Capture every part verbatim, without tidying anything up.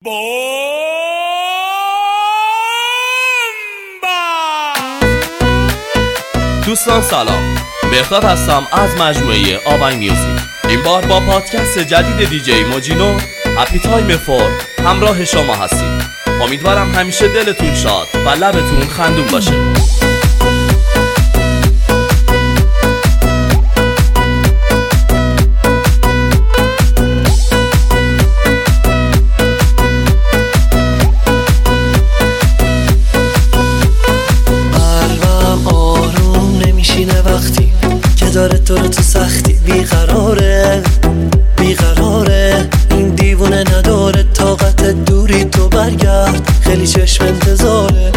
بومبا! دوستان سلام، بهتاب هستم از مجموعه آوای میوزیک. این بار با پادکست جدید دیجی موجینو هپی تایم فور همراه شما هستیم. امیدوارم همیشه دلتون شاد و لبتون خندون باشه. وقتی که داره تو رو تو سختی بیقراره بیقراره این دیوونه نداره طاقت دوری تو برگرد خیلی چشم انتظاره.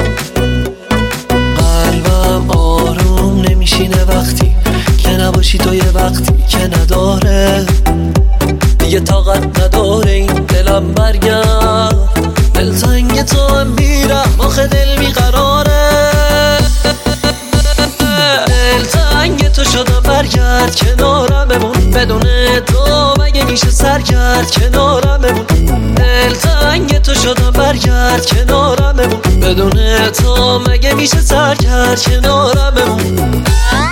قلبم آروم نمیشینه وقتی که نباشی تو یه وقتی که نداره دیگه طاقت نداره این دلم برگرد دلتنگ تو هم میرم آخه دل بیقراره دلتنگ تو شدم برگرد کنارم بمون بدون تو مگه میشه سرگرد کنارم بمون دلتنگ تو شدم برگرد کنارم بمون بدون تو مگه میشه سرگرد کنارم بمون.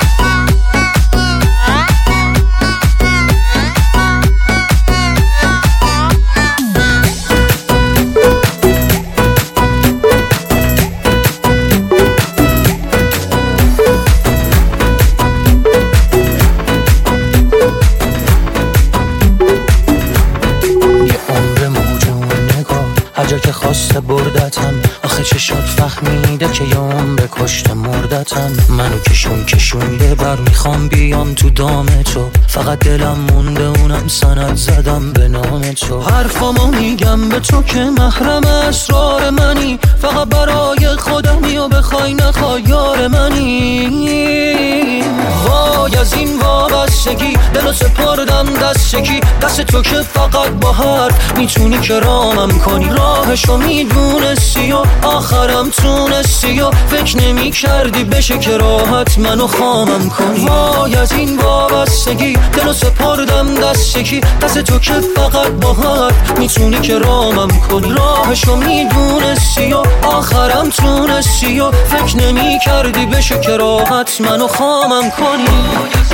هر جا که خواسته بردتم آخه چه شد فهمیده که یام به کشت مردتم منو کشون کشونده بر میخوام بیام تو دام تو فقط دلم مونده اونم سند زدم به نام تو حرفامو میگم به تو که محرم اسرار منی فقط برای خودمی و بخوای نخوای یار منی وای از این وابستگی دلو سپردم دست یکی دست تو که فقط با حرف میتونی کرامم کنی راهشو میدونستی و آخرم تونستی و فکر نمی کردی بشه که راحت منو خامم کنی وای از این وابستگی دلو سپردم دست یکی دست تو که فقط با حرف میتونی کرامم کنی راهشو میدونستی و آخرم تونستی و فکر نمی کردی بشه که راحت منو خامم کنی.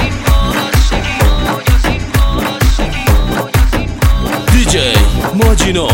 دیجی موجینو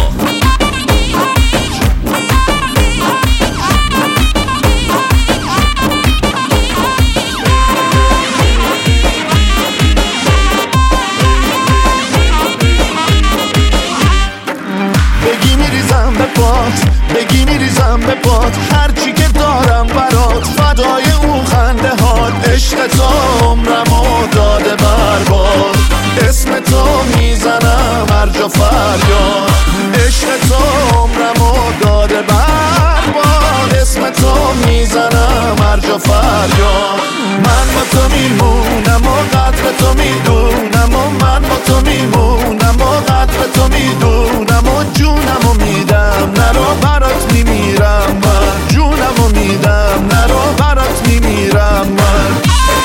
بگی میریزم به پات بگی میریزم به پات هرچی که دارم برات فدای اون خنده هات عشق تو عمرمو داده برباد اسم تو میزنم هر جا فریاد عشق تو عمرمو داده برباد اسم تو میزنم هر جا فریاد من با تو میمونم و قدر تو میدونم و من با تو میمونم و قدر تو میدونم و جونم و میدم نرو برات میمیرم من جونم و میدم نرو برات میمیرم من.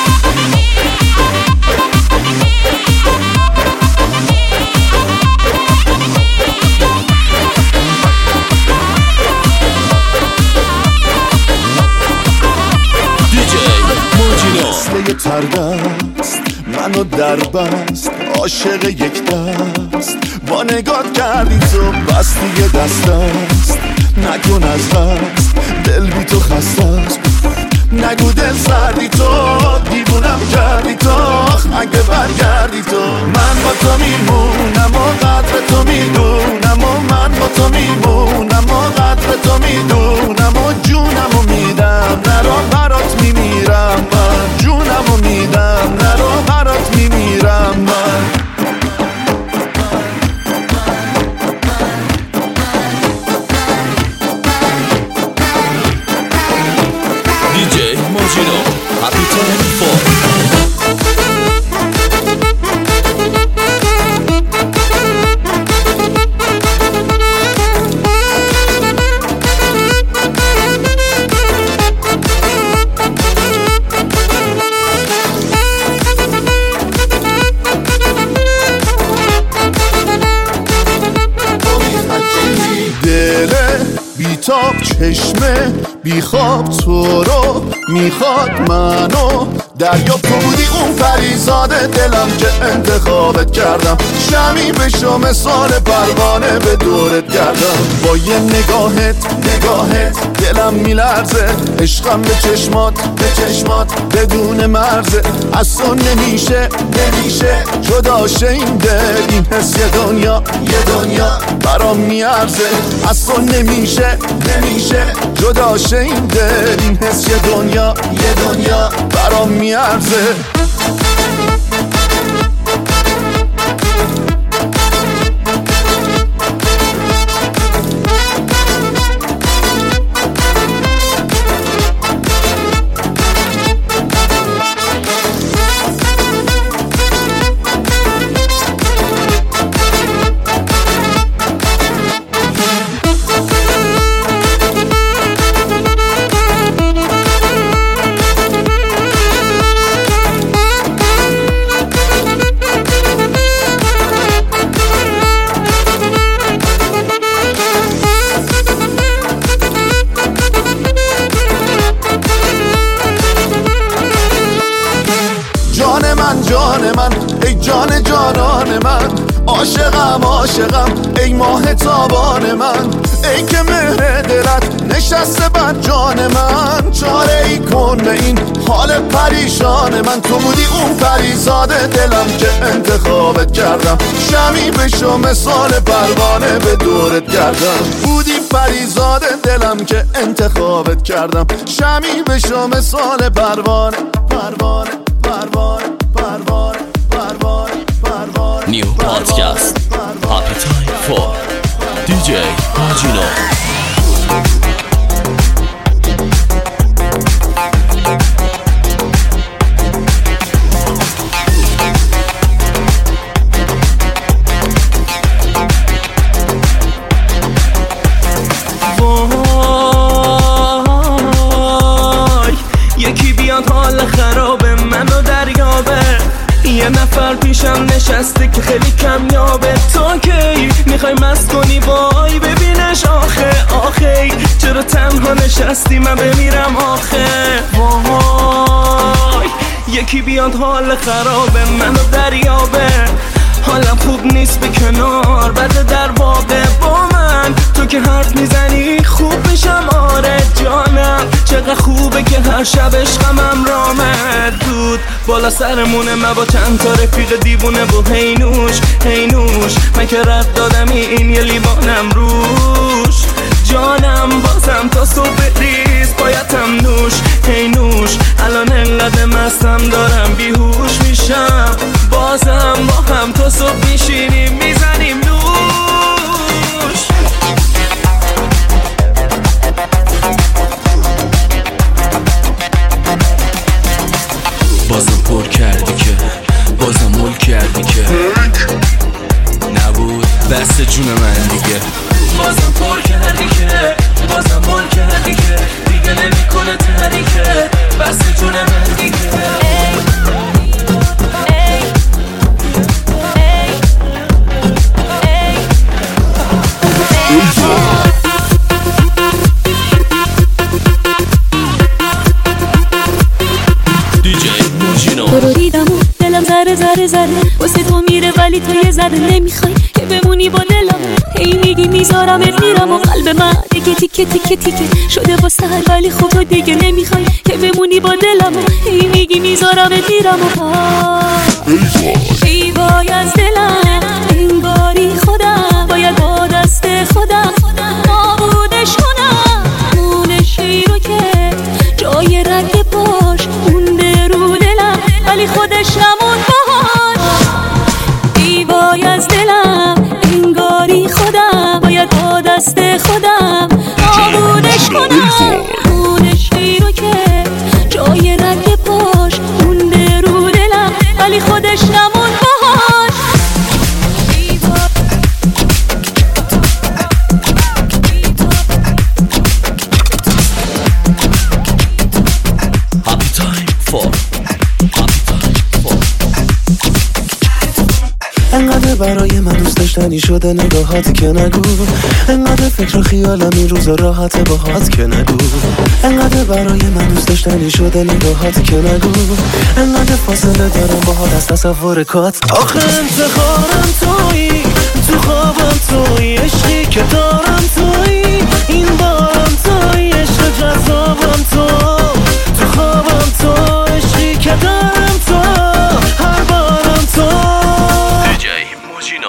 مثل یه تردست منو در بست عاشق یک دست با نگات کردی تو بستی یه دست است نکن از دست دل بی تو خسته است نگو دل سردی تو دیوونم کردی تو اگه برگردی تو من با تو میمونم و قدر تو میدونم و من با تو میمونم و قدر تو میدونم و جونم و میدم نرو برات میمیرم من جونم و میدم نرو برات میمیرم من. دیجی موجینو هپی تایم فور. دله بیتاب چشمه بیخواب تو رو میخواد منو دریا تو بودی اون پریزاده دلم که انتخابت کردم شمی بشو مثال پروانه به دورت گردم با یه نگاهت نگاهت دلم میلرزه عشقم به چشمات به چشمات بدون مرزه از تو نمیشه نمیشه جدا شه این دل این حس یه دنیا یه دنیا برام میارزه از تو نمیشه نمیشه جدا شه این دل این حس یه دنیا یه دنیا برام میارزه جان من ای جان جانان من عاشقم عاشقم ای ماه تابان من ای که مهر دلت نشسته بر جان من چاره ای کن به این حال پریشان من تو بودی اون پریزاده دلم که انتخابت کردم شمی بشو مثال پروانه به دورت گردم بودی پریزاده دلم که انتخابت کردم شمی بشو مثال پروانه پروانه پروانه پروانه پروانه پروانه نیو پادکست هاپی تایم فور دی جی ماجینو یه نفر پیشم نشسته که خیلی کمیابه تو کی میخوای مست کنی وای ببینش آخه آخه چرا تنها نشستی من بمیرم آخه وای یکی بیاد حال خرابه منو دریابه حالم خوب نیست به کنار بده در واقع با من تو که حرف میزنی خوب میشم آره جانم چقدر خوبه که هر شب عشقم رامد دود بالا سرمونه من با چند تا رفیق دیوونه و هینوش هینوش من که رد دادم این یه لیوانم روش جانم بازم تا صبح ریز بایدم نوش هینوش الان انقدر مستم دارم بیهوش میشم بازم با هم تا صبح میشینیم میزنیم نوش بازم پر کردی که بازم مول کردی که نبود بس جون من دیگه بازم پر کردی که بازم مول کردی که دیگه نمیکنه تحریکه بس جون من دیگه تو رو دیدم و دلم زره زره زره واسه تو میره ولی تو یه ذره نمیخوای که بمونی با دلم هی میگی میذارمت میرم و قلب من دیگه تیکه تیکه تیکه شده با سر ولی خب تو دیگه نمیخوای که بمونی با دلم هی میگی میذارمت میرم و ای وای از دلم انگاری خودم باید با دست خودم نابودش کنم اون شی رو که جای رگ پاش مونده رو دلم ولی خودش نمون باهاش ای وای از دلم انگاری خودم باید با دست خودم نابودش کنم اون شی رو که جای رگ پاش مونده رو دلم ولی خودش نمون باهاش هاپی تایم فور انقدر برای من دوست داشته داشتنی شده نگاهات که نگو، انقدر فکر و خیالم این روزا راحته باهات که نگو، انقدر برای من دوست داشتنی شده نگاهات که نگو، انقدر فاصله دارم باهات از تصور کات. آخه انتخابم تویی، تو خوابم تویی، عشقی که دارم تویی، این بارم تویی، عشق جذابم تو، تو خوابم تو، عشقی که دارم تو، هر بارم تو. دیجی موجینو.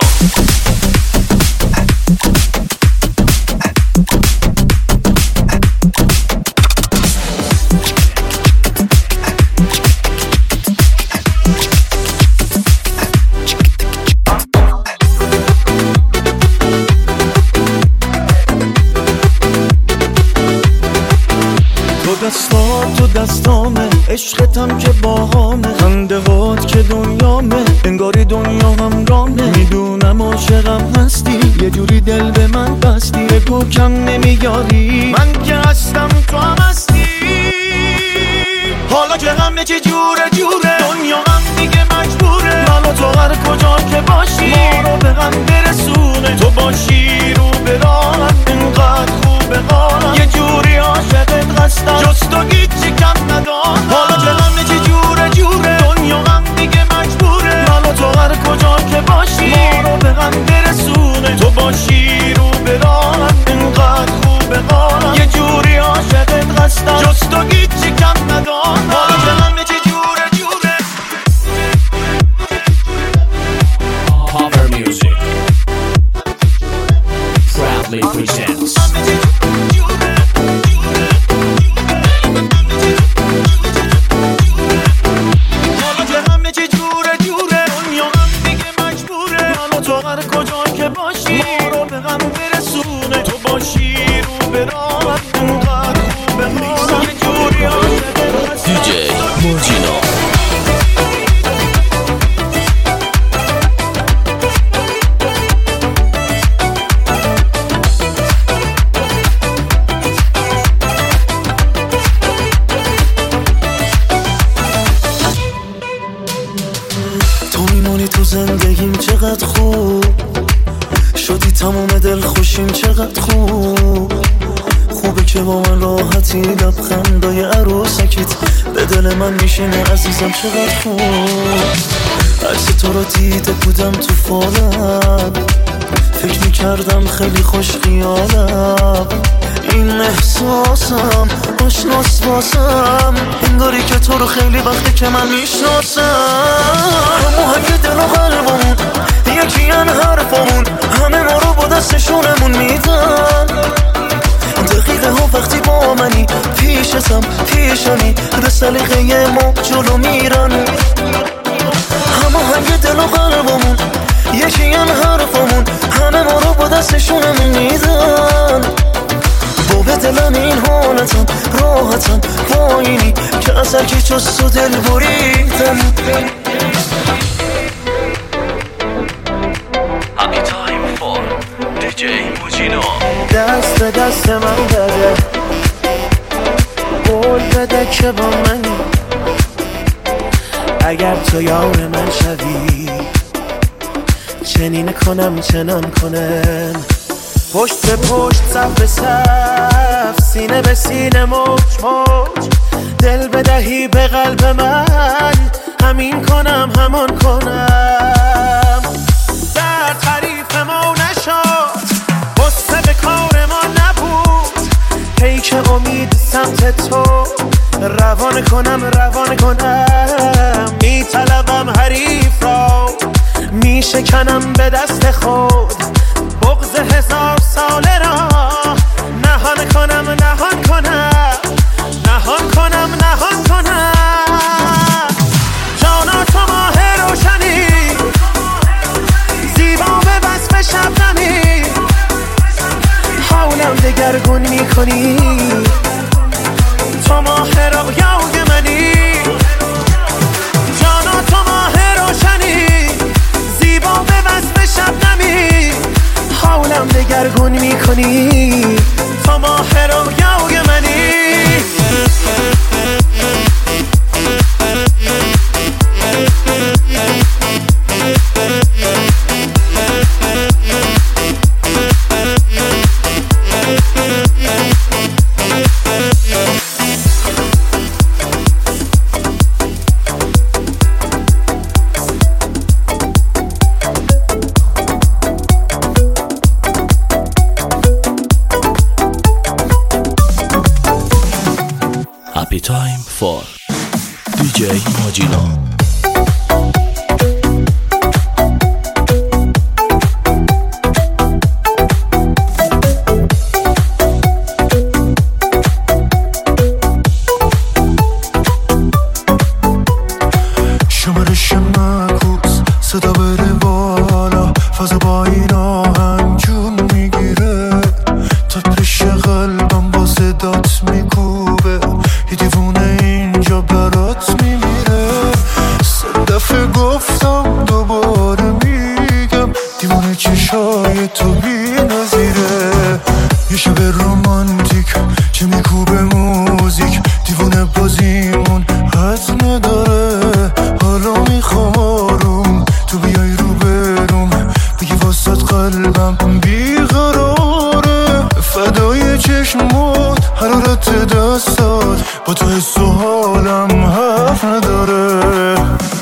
دستام تو دستامه، عشقتم که باهامه، خنده هات که دنیامه، انگاری دنیا هم رامه. میدونم عاشقم هستی، یه جوری دل به من بستی، بگو کم نمیاری، من که هستم تو هم هستی. حالا که همه چی جوره جوره، دنیا هم دیگه مجبوره، من و تو هر کجا که باشی ما رو به هم برسونه. تو باشی رو به راهم، اینقدر خوبه حالم، یه جوری عاشقت هستم، جز تو هیچی کم ندارم. حالا که همه چی جوره جوره، دنیا هم دیگه مجبوره، من و تو هر کجا که باشی ما رو به هم برسونه. تو باشی رو به راهم، اینقدر خوبه حالم، یه جوری عاشقت هستم، جز تو هیچی کم ندارم. حالا که همه چی جوره جوره. Power Music proudly presents حالا که همه چی جوره جوره، دنیا هم دیگه مجبوره، من و تو هر کجا که باشی ما رو به هم برسونه. تو باشی رو به راهم، اینقدر خوبه حالم، یه جوری عاشقت هستم. دیجی موجینو. تو میمونی تو زندگیم، چقدر خوب شدی، تموم دل خوشیم، چقدر خوب. خوبه که با من راحتی، لبخندای عروسکیت به دل من میشینه عزیزم، چقدر خوب. عکس تو رو دیده بودم تو فالم، فکر میکردم خیلی خوش خیالم، این احساسم آشناس واسم، انگاری که تو رو خیلی وقته که من میشناسم. موهای دل و قلبمون یکی ان حرفمون، همه ما رو با دستشونمون میدن. دقیقه ها وقتی با منی، پیشتم پیشمی، به سلیقه ما جلو میرن. همه هنگ دل و قلبمون یکی ان حرفمون، همه ما رو با دستشونمون میدن. با به دلم این حالتم، راحتم با اینی که از هرکی جز تو دل بریدم. Happy time for دیجی موجینو. دست به دست من بده، قول بده که با منی، اگر تو یار من شوی، چنین کنم چنان کنم. پشت به پشت، صف به صف، سینه به سینه، موج موج، دل بدهی به قلب من، همین کنم همان کنم. در تعریف ما نشد، غصه به کار ما نبود، پیک امید سمت تو، روان کنم روان کنم. میطلبم حریف را، میشکنم به دست خود، بغض هزار ساله را نهان کنم نهان کنم، نهان کنم نهان کنم. جانا تو ماه روشنی، زیبا به وصف شبنمی، حولم دگرگون میکنی، تو ماه رویای منی. جانا تو ماه روشنی، زیبا به وصف شبنمی، حولم دگرگون میکنی، تو ماه رویای منی. Happy time for دی جی ماجینو. شمارش معکوس صدا بره بالا فضا با این آهنگ جون میگیره تپش قلبم با صدات میکوبه یه دیوونه اینجا برات میمیره سه دفعه گفتم دوباره میگم دیوونه چشای تو بی نظیره یه شب رومانتیک چه میکوبه موزیک دیوونه بازیمون حد نداره حالا میخوام آروم تو بیای رو بروم بگی واسات قلبم بیقراره فدای چشمات حرارت دستات با تو حس و حالم حرف نداره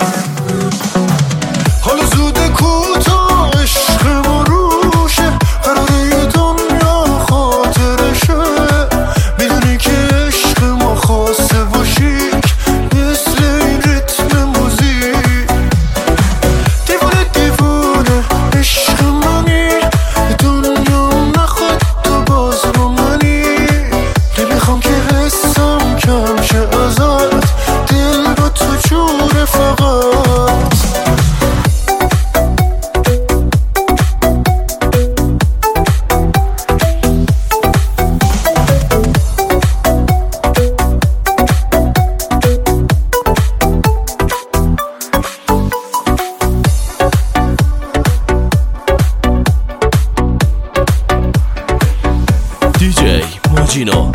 حالا زوده کوتا عشق ما روشه قراره دنیا خاطرشه میدونی که عشق ما خاصه و شیک مثل این ریتم موزیک دیوونه دیوونه عشق منی دنیا نخواد تو باز با منی نمیخوام که حسم کم شه ازت دل با تو جوره فقط دی جی ماجینو.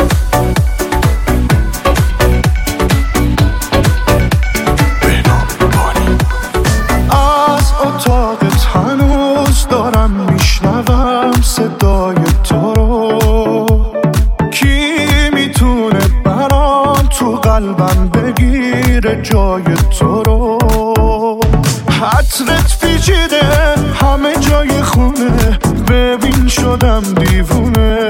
از اتاقت هنوز دارم میشنوم صدای تو رو کی میتونه برام تو قلبم بگیره جای تو رو حترت پیچیده همه جای خونه ببین شدم دیوونه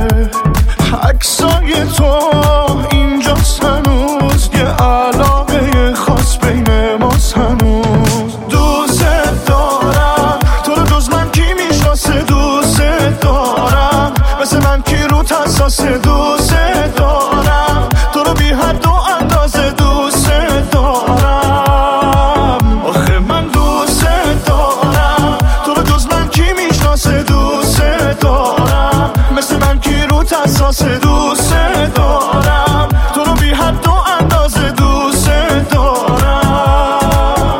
عکسای تو اینجاست هنوز یه علاقه خاص بین ماست هنوز دوست دارم تو رو جز من کی میشناسه دوست دارم مثل من کی رو حساسه دوست دارم تو رو بی حد و اندازه دوست دارم آخه من دوست دارم تو رو جز من کی میشناسه دوست دارم مثل من کی رو حساسه دوست دارم تو رو بی حد و اندازه دوست دارم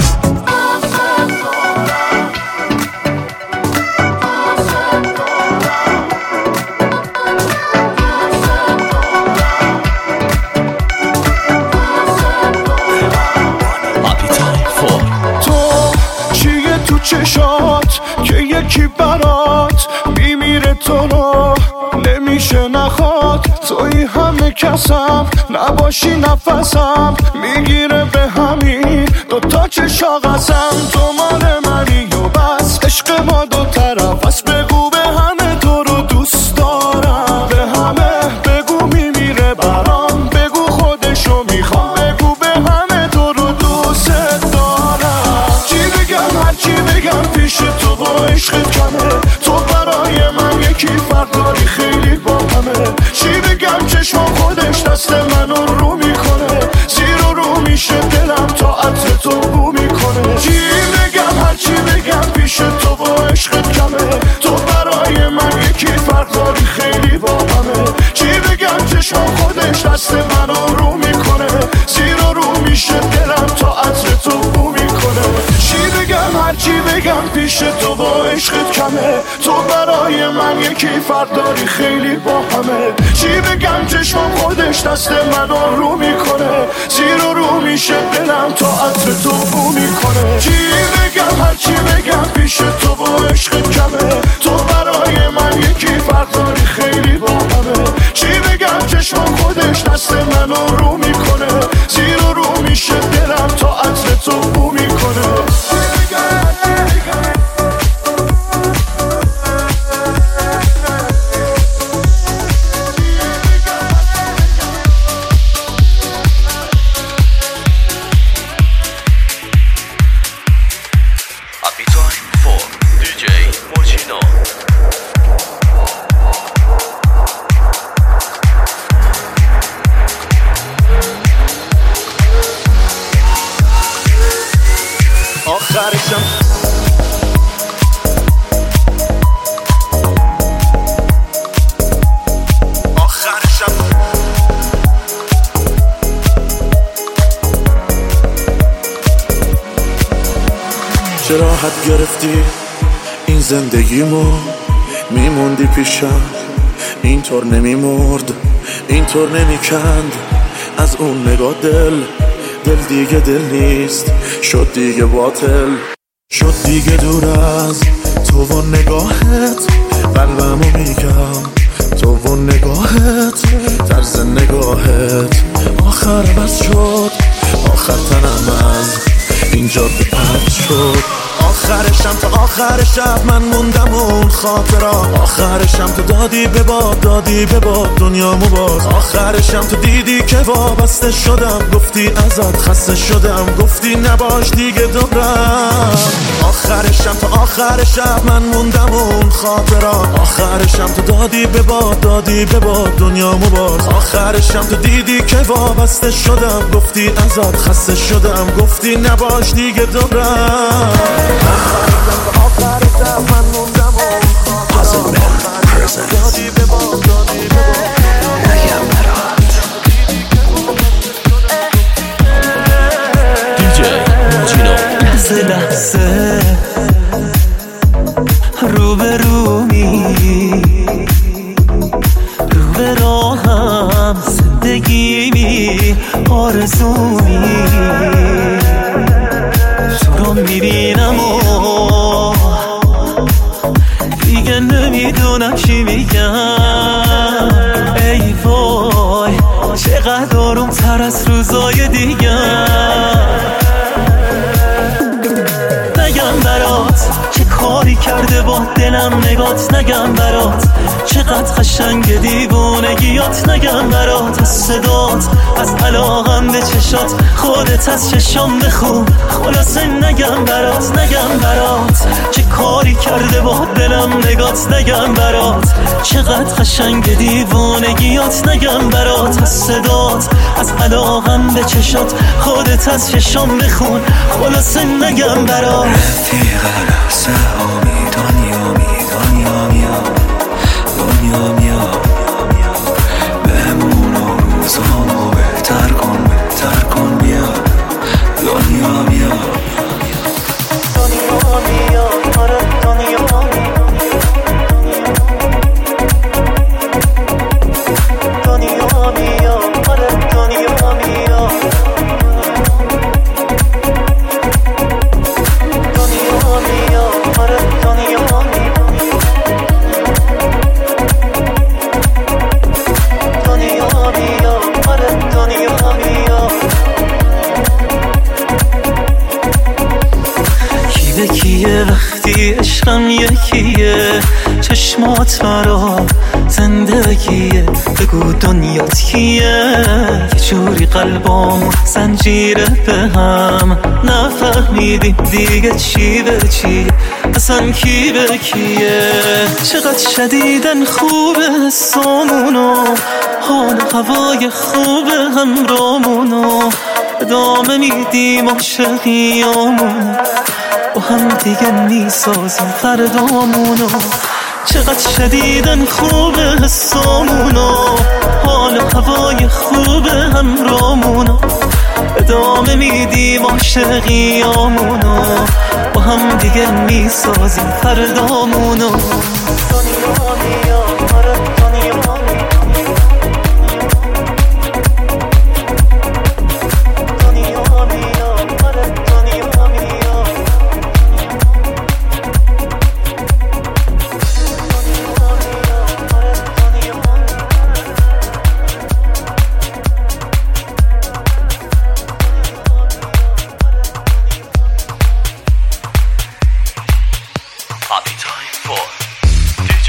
Happy time for تو چیه تو چشات که یکی برات میمیره تو رو نمیشه نخواد توی همه کسم نباشی نفسم میگیره به همین دوتا چشا قسم تو مال منی و بس عشق ما دو طرف بس بگو به همه تو رو دوست دارم به همه بگو میمیره برام بگو خودشو میخوام بگو به همه تو رو دوست دارم چی بگم هر چی بگم پیش تو با عشقت کمه تو برای من یکی فرق داری خیلی با همه چی بگم چشم خودش دست منو رو میکنه زیر و رو میشه دلم تا عطر تو بو میکنه چی بگم هر چی بگم پیش تو با عشقت کمه تو برای من یکی فرق داری خیلی با همه چی بگم چشم خودش دست منو رو میکنه زیر و رو میشه دلم تا عطر تو بو میکنه چی بگم هر چی بگم پیش تو با عشقت کمه تو برای من یکی فرق داری خیلی با همه چی بگم چشم خودش دست منو رو میکنه زیر و رو میشه دلم تا عطر تو بو میکنه چی بگم هر چی بگم پیش تو با عشقت کمه تو برای من یکی فرق داری خیلی با همه چی بگم چشم خودش دست منو رو میکنه زیر و رو میشه دلم تا عطر تو بو میکنه چه راحت گرفتی این زندگیمو، میموندی پیشم اینطور نمیمرد، اینطور نمیکند از اون نگاه دل. دل دیگه دل نیست، شد دیگه باطل، شد دیگه دور از تو و نگاهت. قلبمو میگم تو و نگاهت، طرز نگاهت آخر بس شد، آخر تنم از این جاده پرد شد. آخرشم تا آخر شب من موندم اون خاطرات، آخرشم تو دادی به باد، دادی به باد دنیامو باز. آخرشم تو دیدی که وابسته شدم، گفتی ازت خسته شدم، گفتی نباش دیگه دورم. آخرشم تا آخر شب من موندم اون خاطرات، آخرشم تو دادی به باد، دادی به باد دنیامو باز. آخرشم تو دیدی که وابسته شدم، گفتی ازت خسته شدم، گفتی نباش دیگه دورم. آخر شب من موندم اون خاطرات، دادی به باد، دادی به باد نگم برات. دیجی ماجینو. لحظه لحظه رو به رومی، رو به راهم زندگیمی، آرزومی تو رو میبینم و دیگه نمیدونم چی میگم. ای وای چقدر آروم تر از روزای دیگه. نگم برات چه کاری کرده با دلم نگات، نگم برات چقدر قشنگ دیوونگیات، نگم برات از صدات، از علاقم به چشات، خودت از چشام بخون خلاصه. نگم برات نگم برات چه کاری کرده با دلم نگات، نگم برات چقدر قشنگ دیوونگیات، نگم برات از صدات، از علاقم به چشات، خودت از چشام بخون خلاصه. نگم برات رفیق لحظه هامی، دنیا می دنیا میا، دنیا میا بهمون روزامو بهتر کن، بهتر کن بیا، دنیا میا دنیا میا، آره دنیا میا، دنیا میا، آره دنیا میا، دنیا میا، آره دنیا میا، دنیا میا، آره دنیا میا. کی به کیه وقتی عشقم یکیه، چشمات مرا زندگیه، بگو دنیات کیه. یه جوری قلبامون زنجیره به هم، نفهمیدیم دیگه چی به چیه، اصلا کی به کیه. چقدر شدیدن خوبه حسامونو، حال هوای خوبه همرامونو، ادامه میدیم عاشقیامونو، با هم دیگه میسازیم فردامونو. چقدر شدیدن خوبه حسامونو، حال هوای خوبه همرامونو، ادامه میدیم عاشقیامونو، با هم دیگه میسازیم فردامونو. دنیا میا، آره دنیا میا، دنیا میا، آره دنیا میا. Happy time for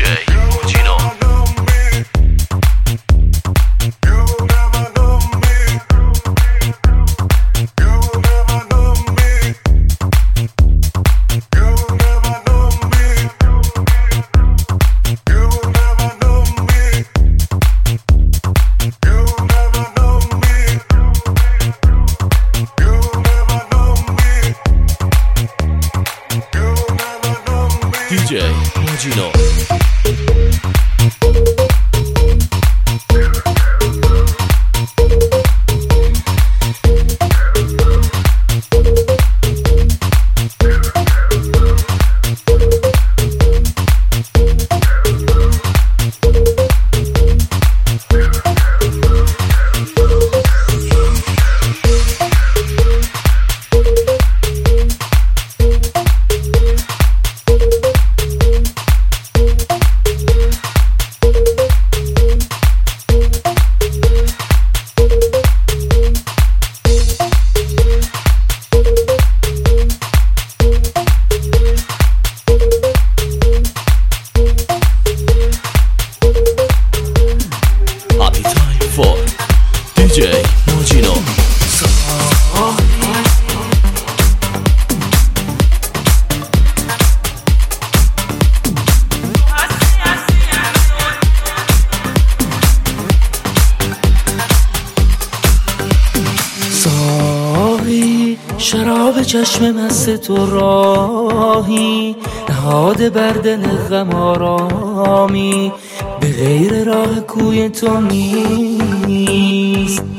به چشم مست تو راهی، نهاده بر دل غم آرامی، به غیر راه کوی تو نیست.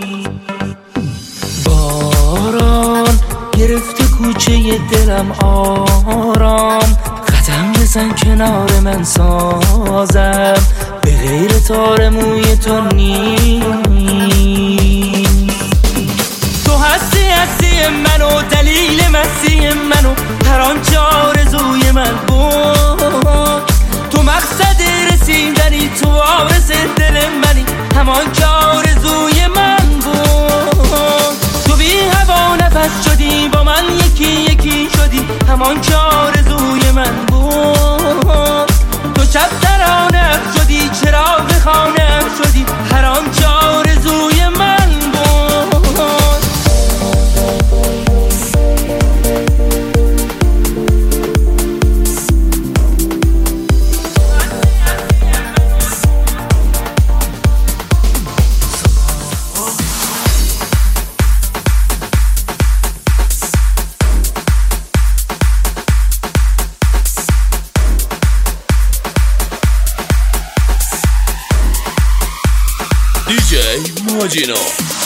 باران گرفته کوچه دلم آرام، قدم بزن کنار من سازم، به غیر تار موی تو نیست. تو هستی هستی منو، دلیل مستی منو، هر آنچه آرزوی من بود. تو مقصد رسیدنی، تو وارث دل منی، همان که آرزوی من بود. تو بی هوا نفس شدی، با من یکی یکی شدی، همان که آرزوی من بود. تو شب ترانه شدی، چراغ خانه شدی، هر آنچه آرزوی من بود. دیجی ماجینو.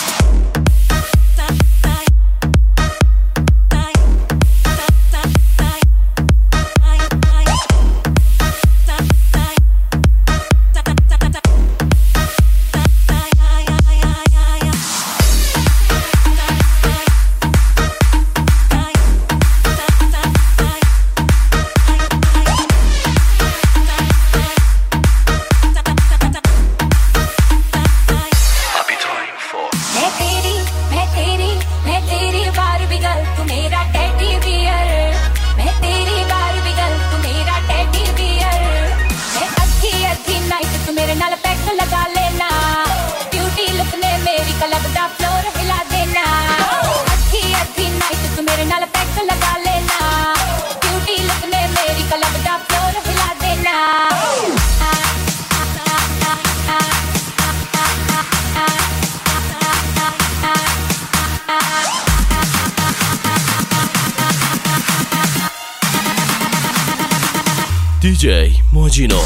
دیجی ماجینو.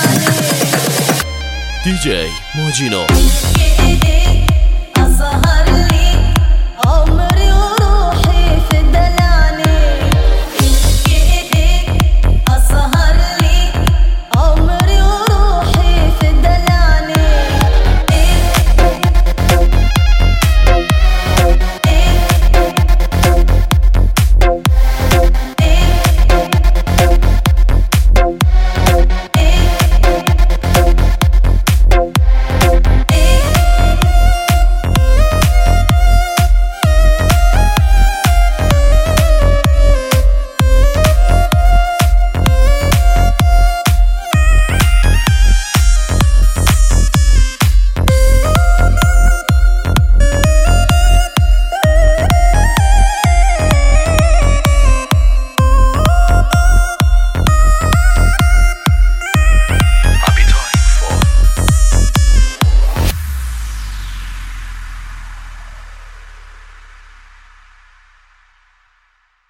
دیجی ماجینو.